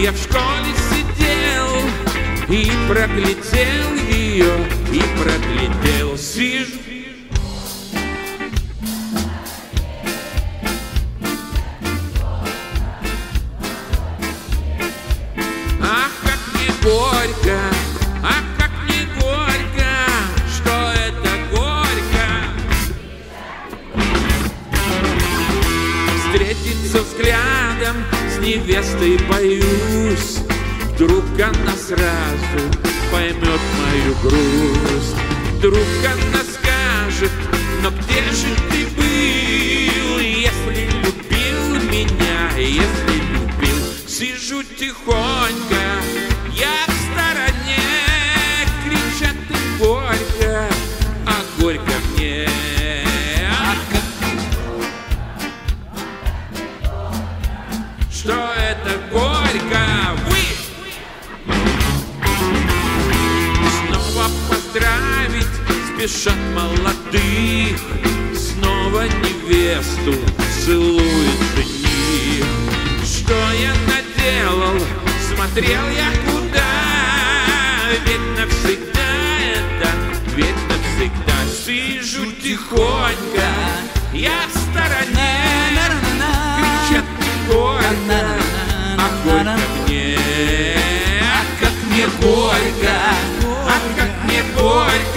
Я в школе сидел и проглядел ее, и проглядел. Сижу. Ах, как мне горько, ах, как мне горько, что это горько. Встретиться взглядом с невестой боюсь, вдруг она сразу поймет мою грусть. Вдруг она скажет: но где же ты был, если любил меня, если любил? Сижу тихонько, я в стороне, кричат им горько, а горько мне. Что это горько? Снова поздравить спешат молодых, снова невесту целует жених. Что я наделал? Смотрел я куда? Ведь навсегда это, ведь навсегда. Сижу тихонько, я в стороне, кричат мне горько, а горько мне. А как мне горько, а как мне горько.